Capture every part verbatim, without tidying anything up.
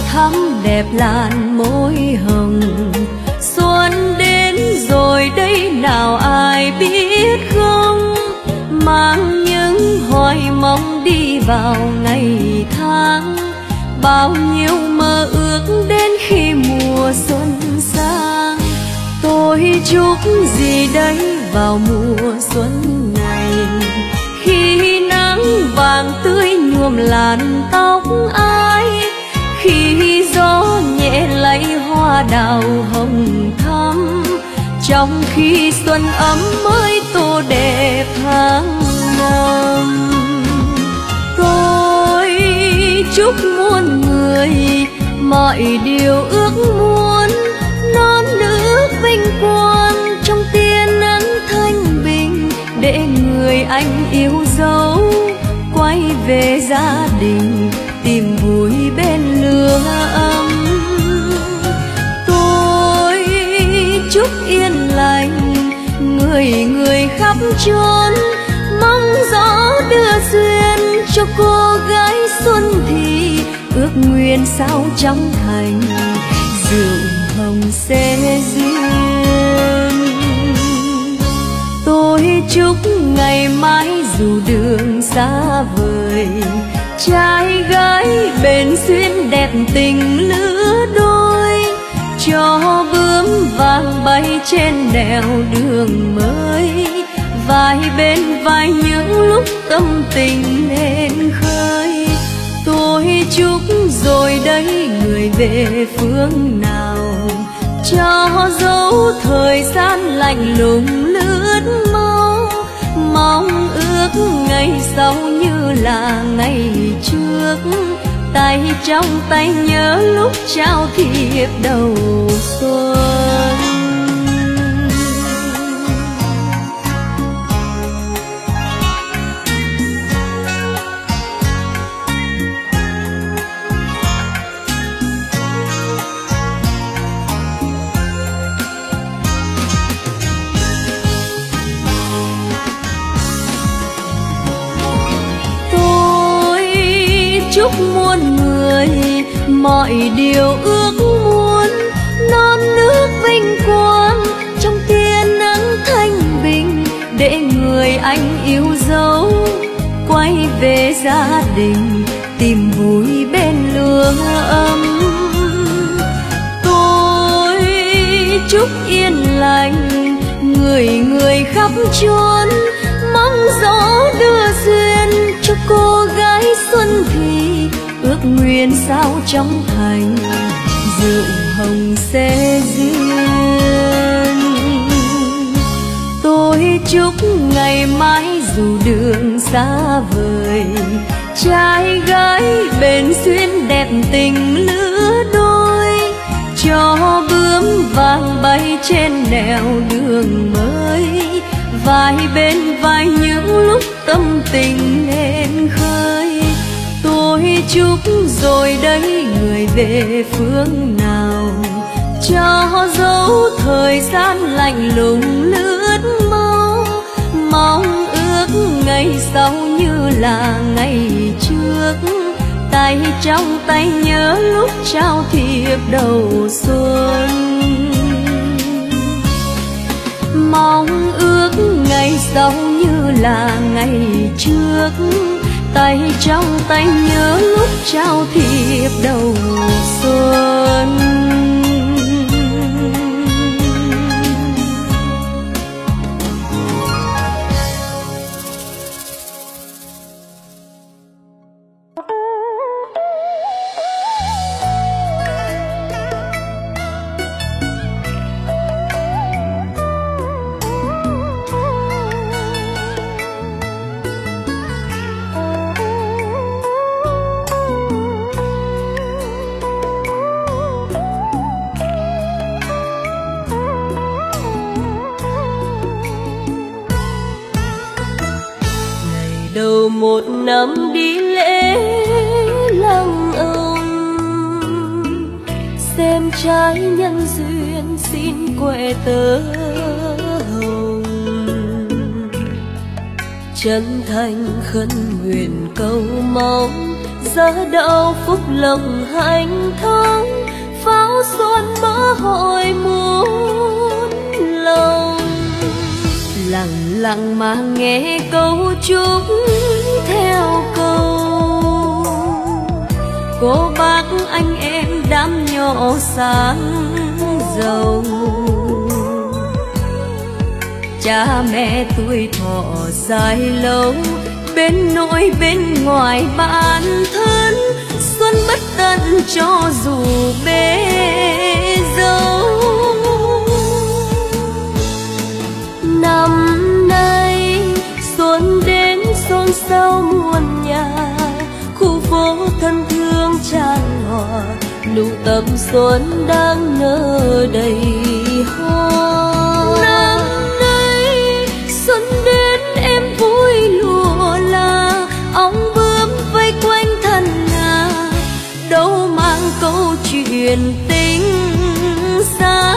thắm đẹp làn môi hồng. Xuân đến rồi đây nào ai biết không, mang những hoài mong đi vào ngày tháng. Bao nhiêu mơ ước đến khi mùa xuân sang. Tôi chúc gì đấy vào mùa xuân này, khi nắng vàng tươi nhuộm làn tóc ai, khi gió nhẹ lay hoa đào hồng thắm, trong khi xuân ấm mới tô đẹp tháng năm. Tôi chúc muôn người mọi điều ước muốn, non nước vinh quang trong tia nắng thanh bình, để người anh yêu dấu quay về gia đình tìm vui bên lửa ấm. Tôi chúc yên lành người người khắp chốn, mong gió đưa duyên cho cô gái xuân thì ước nguyện sao trong thành rượu hồng sẽ duyên. Tôi chúc ngày mai dù đường xa vời, trai gái bền duyên đẹp tình lứa đôi, cho bướm vàng bay trên nẻo đường mới, vai bên vai những lúc tâm tình nên khơi. Tôi chúc rồi đấy người về phương nào, cho dấu thời gian lạnh lùng lướt mau, mong ước ngày sau như là ngày trước, tay trong tay nhớ lúc trao thiệp đầu xuân. Chúc muôn người mọi điều ước muốn, non nước vinh quang trong tia nắng thanh bình, để người anh yêu dấu quay về gia đình tìm vui bên lửa ấm. Tôi chúc yên lành người người khắp chốn, mong gió đưa duyên cho cô gái xuân thì ước nguyện sao trong thành rượu hồng sẽ duyên. Tôi chúc ngày mai dù đường xa vời, trai gái bền duyên đẹp tình lứa đôi, cho bướm vàng bay trên nẻo đường mới, vai bên vai những lúc tâm tình nên khơi. Tôi chúc rồi đấy người về phương nào, cho dấu thời gian lạnh lùng lướt mau, mong ước ngày sau như là ngày trước, tay trong tay nhớ lúc trao thiệp đầu xuân. Mong ước ngày sau như là ngày trước, tay trong tay nhớ lúc trao thiệp đầu xuân. đầu một năm đi lễ lăng ông, xem trái nhân duyên xin quẹ tơ hồng, chân thành khấn nguyện cầu mong giờ đâu phúc lộc hạnh thông, pháo xuân mơ hội muôn lòng. Lặng lặng mà nghe câu chúc theo câu, cô bác anh em đám nhỏ sáng giàu. Cha mẹ tuổi thọ dài lâu, bên nội bên ngoài bạn thân, xuân bất tận cho dù bế dâu. Năm nay xuân đến xôn xao muôn nhà, khu phố thân thương tràn hòa, nụ tầm xuân đang nở đầy hoa. Năm nay xuân đến em vui lụa là, ong bướm vây quanh thân nhà, đâu mang câu chuyện tình xa.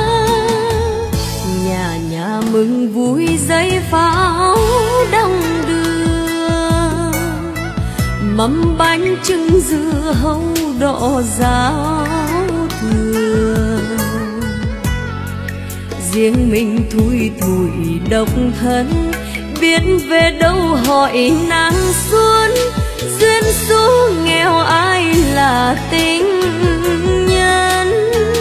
Nhà nhà mừng vui giấy pháo đong đưa, mâm bánh trưng dưa hấu đỏ ráo thừa. Riêng mình thui thủi độc thân, biết về đâu hỏi nắng xuân, duyên số nghèo ai là tình nhân.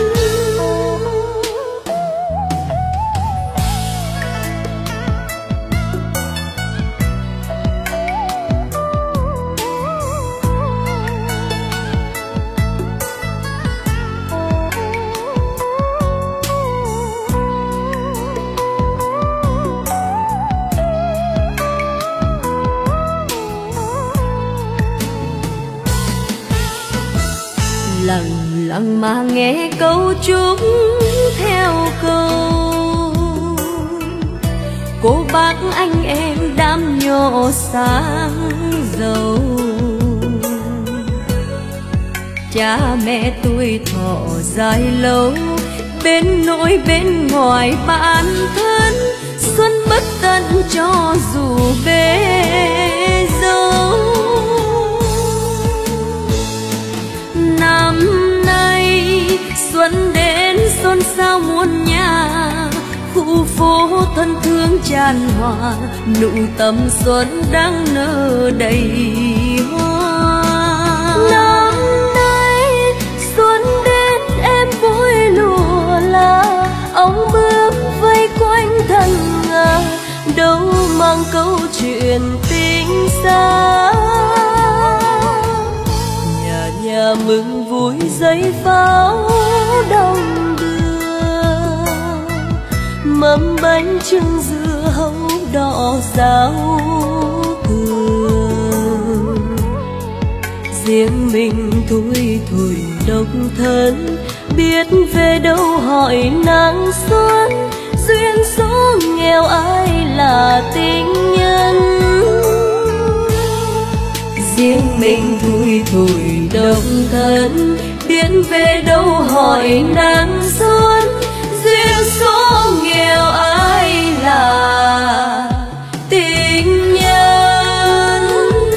Lặng lặng mà nghe câu chúc theo câu, cô bác anh em đám nhỏ sáng giàu. Cha mẹ tuổi thọ dài lâu, bên nội bên ngoài bạn thân, xuân bất tận cho dù bế dâu. Năm nay xuân đến xôn xao muôn nhà, khu phố thân thương tràn hòa, nụ tầm xuân đang nở đầy hoa. Năm nay xuân đến em vui lụa là, ong bướm vây quanh thân ngà, đâu mang câu chuyện tình xa. Nhà nhà mừng vui giấy pháo đong đưa, mâm bánh trưng dưa hấu đỏ ráo thừa. Riêng mình thui thủi độc thân, biết về đâu hỏi nắng xuân, duyên số nghèo ai là tình nhân. Riêng mình thui thủi độc thân, biết về đâu hỏi nắng xuân, duyên số nghèo ai là tình nhân.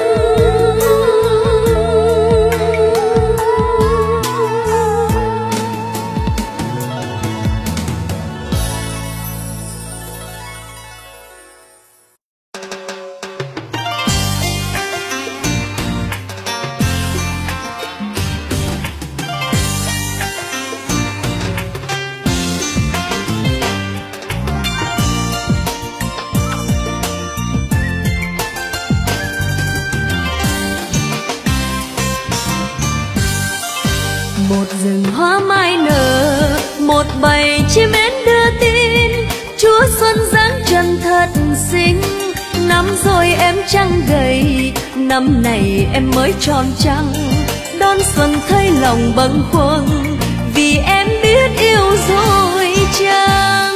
Một rừng hoa mai nở, một bầy chim én đưa tin, Chúa xuân dáng chân thật xinh. Năm rồi em trăng gầy, năm này em mới tròn trăng, đón xuân thấy lòng bâng khuâng, vì em biết yêu rồi chăng.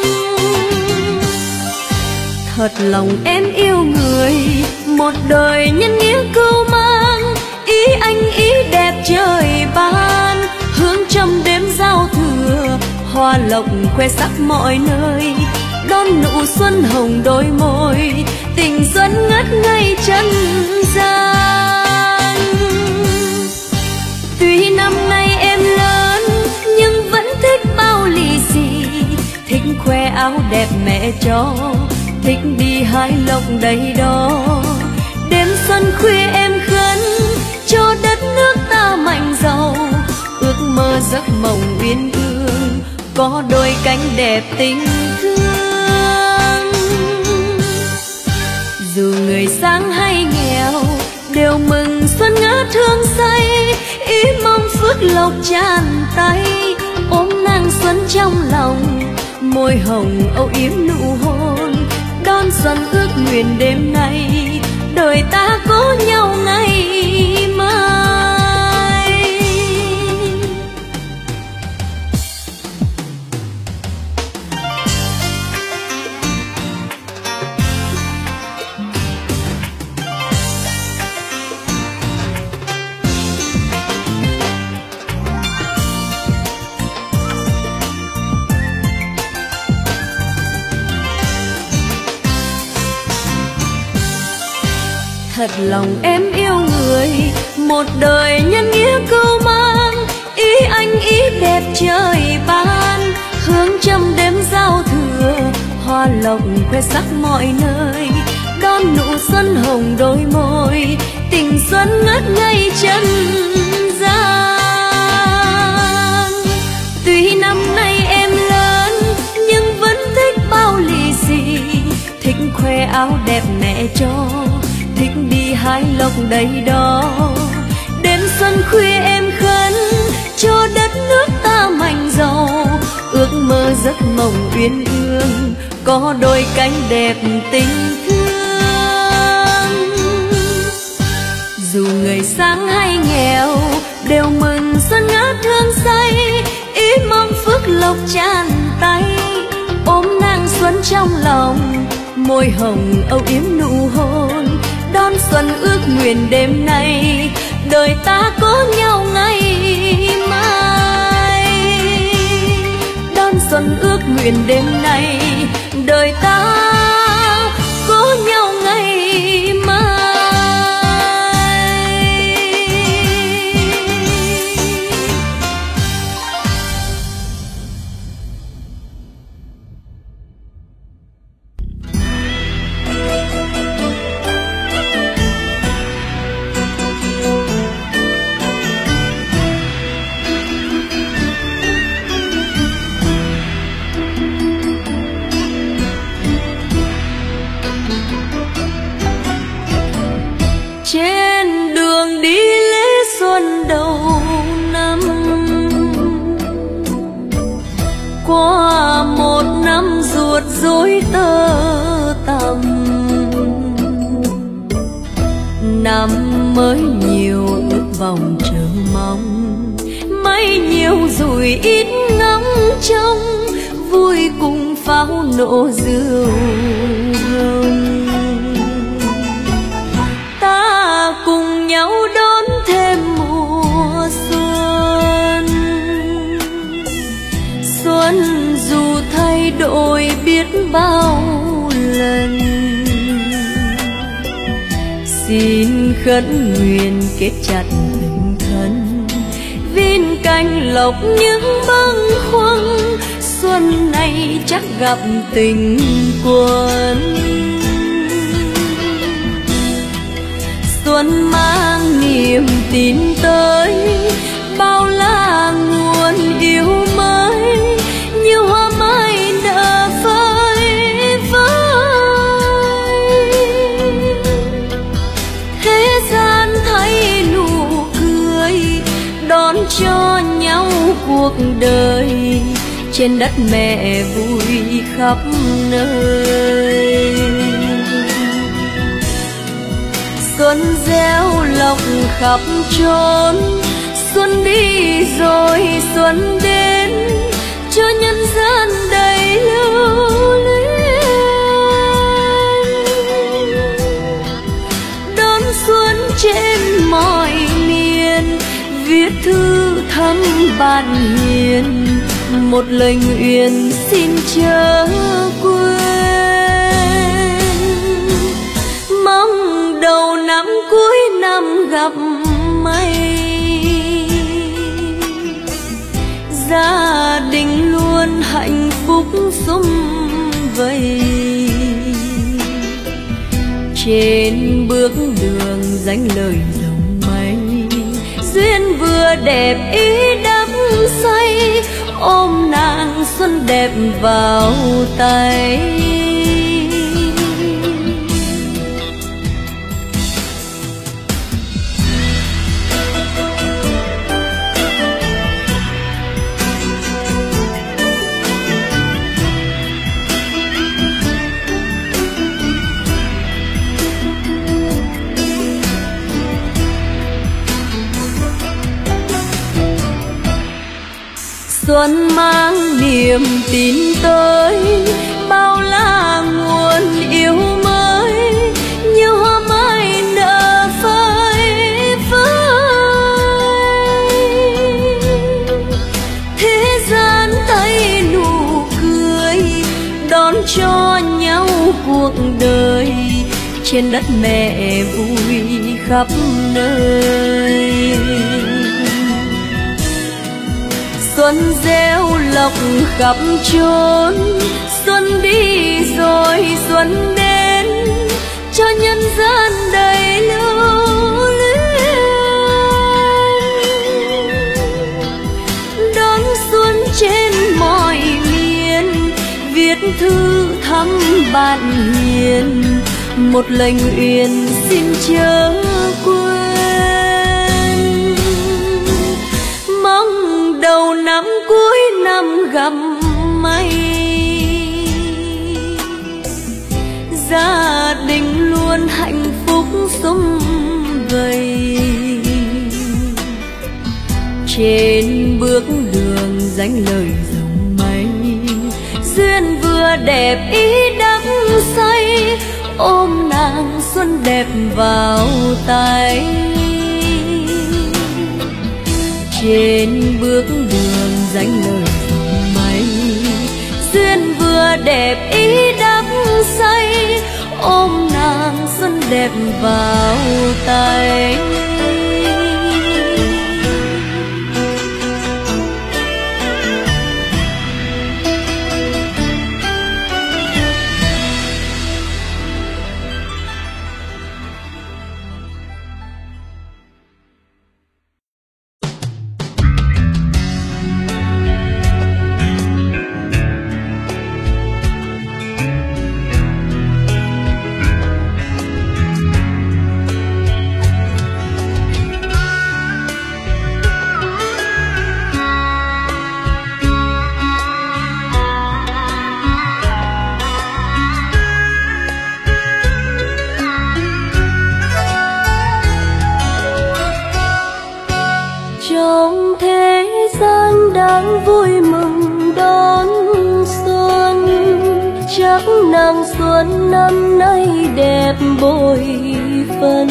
Thật lòng em yêu người, một đời nhân nghĩa cưu mang, ý anh ý đẹp trời ban, hương trong đêm giao thừa, hoa lộc khoe sắc mọi nơi, đón nụ xuân hồng đôi môi, tình xuân ngất ngây chân gian. Tuy năm nay em lớn nhưng vẫn thích bao lì xì, thích khoe áo đẹp mẹ cho, thích đi hái lộc đầy đó. Đêm xuân khuya em khấn cho đất nước ta mạnh giàu, ước mơ giấc mộng uyên ương có đôi cánh đẹp tình thương. Dù người sáng hay nghèo đều mừng xuân ngát hương say, ý mong phước lộc tràn tay, ôm nàng xuân trong lòng, môi hồng âu yếm nụ hôn, đón xuân ước nguyện đêm nay, đời ta có nhau ngày mai. Thật lòng em yêu người, một đời nhân nghĩa cưu mang, ý anh ý đẹp trời ban, hương trăm đêm giao thừa, hoa lộc khoe sắc mọi nơi, đón nụ xuân hồng đôi môi, tình xuân ngất ngây chân gian. Tuy năm nay em lớn nhưng vẫn thích bao lì xì, thích khoe áo đẹp mẹ cho, thích đi hái lộc đầy đó. Đêm xuân khuya em khấn cho đất nước ta mạnh giàu, ước mơ giấc mộng uyên ương có đôi cánh đẹp tình thương. Dù người sáng hay nghèo đều mừng xuân ngát hương say, ý mong phước lộc tràn tay, ôm nàng xuân trong lòng, môi hồng âu yếm nụ hôn, đón xuân ước nguyện đêm nay, đời ta có nhau ngày mai. Đón xuân ước nguyện đêm nay, đời ta có nhau ngày mai. Trên đường đi lễ xuân đầu năm, qua một năm ruột rối tơ tằm, năm mới nhiều ước vọng chờ mong, mấy nhiều rồi ít ngóng trông, vui cùng pháo nổ rượu hồng. Ta cùng nhau đón thêm mùa xuân, xuân dù thay đổi biết bao lần, xin khấn nguyện kết chặt tình thân, viên canh lộc những bâng khuâng, xuân này chắc gặp tình quân. Xuân mang niềm tin tới, bao la nguồn yêu mới, như hoa mai nở phơi phới. Thế gian thấy nụ cười, đón cho nhau cuộc đời, trên đất mẹ vui khắp nơi. Xuân gieo lộc khắp chốn, xuân đi rồi xuân đến, cho nhân gian đầy lưu luyến. Đón xuân trên mọi miền, viết thư thăm bạn hiền, một lời nguyện xin chớ quên. Mong đầu năm cuối năm gặp may, gia đình luôn hạnh phúc sum vầy. Trên bước đường dánh lời dòng mây, duyên vừa đẹp ý đắm say, ôm nàng xuân đẹp vào tay. Xuân mang niềm tin tới, bao la nguồn yêu mới, như hoa mai nở phơi phới. Thế gian thấy nụ cười, đón cho nhau cuộc đời, trên đất mẹ vui khắp nơi. Xuân gieo lộc khắp chốn, xuân đi rồi xuân đến, cho nhân gian đầy lưu luyến. Đón xuân trên mọi miền, viết thư thăm bạn hiền, một lời nguyện xin chớ quên. Mong đầu năm cuối năm gặp may, gia đình luôn hạnh phúc sum vầy. Trên bước đường dánh lời dòng mây, duyên vừa đẹp ý đắm say, ôm nàng xuân đẹp vào tay. Trên bước đường dánh lời dòng mây, duyên vừa đẹp ý đắm say, ôm nàng xuân đẹp vào tay. Nàng xuân năm nay đẹp bội phần,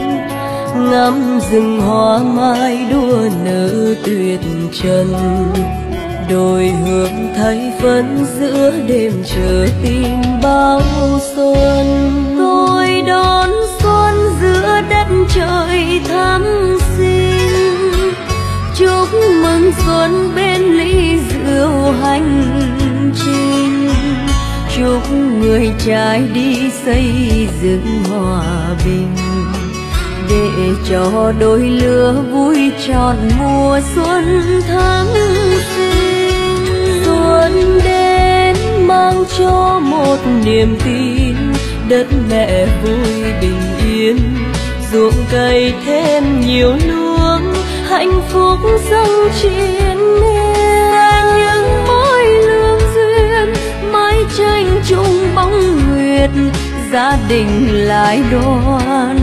ngắm rừng hoa mai đua nở tuyệt trần. Đôi hương thay phấn giữa đêm chờ tin báo xuân. Tôi đón xuân giữa đất trời thắm xinh, chúc mừng xuân bên ly rượu hành trình. Chúc người trai đi xây dựng hòa bình, để cho đôi lứa vui trọn mùa xuân tháng sinh. Xuân đến mang cho một niềm tin, đất mẹ vui bình yên, ruộng cây thêm nhiều luống, hạnh phúc dâng triền miên. Những mối lương duyên mái tranh chung bóng nguyệt, gia đình lại đoàn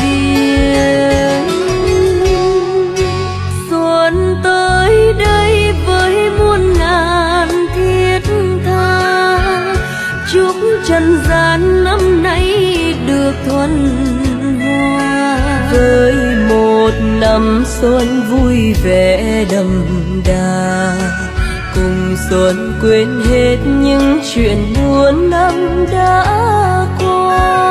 viên. Xuân tới đây với muôn ngàn thiết tha, chúc trần gian năm nay được thuần hoa. Với một năm xuân vui vẻ đậm đà, cùng xuân quên hết những chuyện buồn năm đã qua.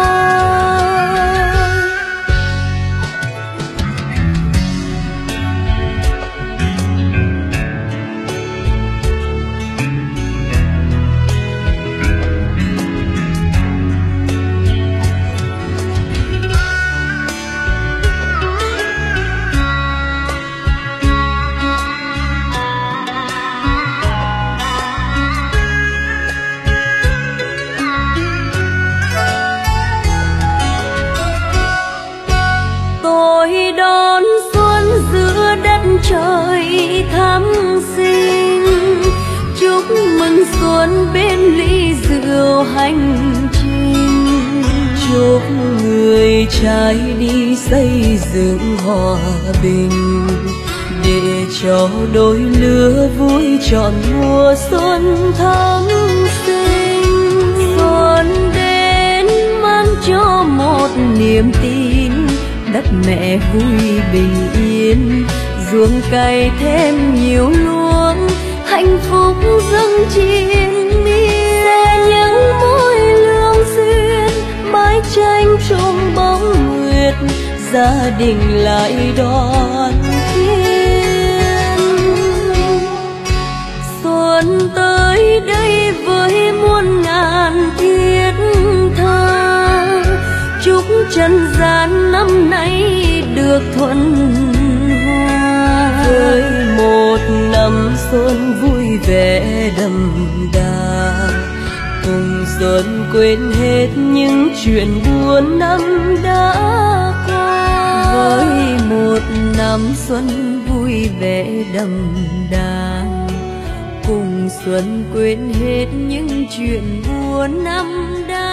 xuân bên ly rượu hành trình. Chúc người trái đi xây dựng hòa bình, để cho đôi lứa vui trọn mùa xuân tháng sinh. Xuân đến mang cho một niềm tin, đất mẹ vui bình yên, ruộng cày thêm nhiều luống, hạnh phúc dâng triền miên. Những mối lương duyên mái tranh chung bóng nguyệt, gia đình lại đoàn viên. Xuân tới đây với muôn ngàn thiết tha, chúc trần gian năm nay được thuận hòa. Với một năm xuân vui vẻ đậm đà, cùng xuân quên hết những chuyện buồn năm đã qua. Với một năm xuân vui vẻ đậm đà, cùng xuân quên hết những chuyện buồn năm đã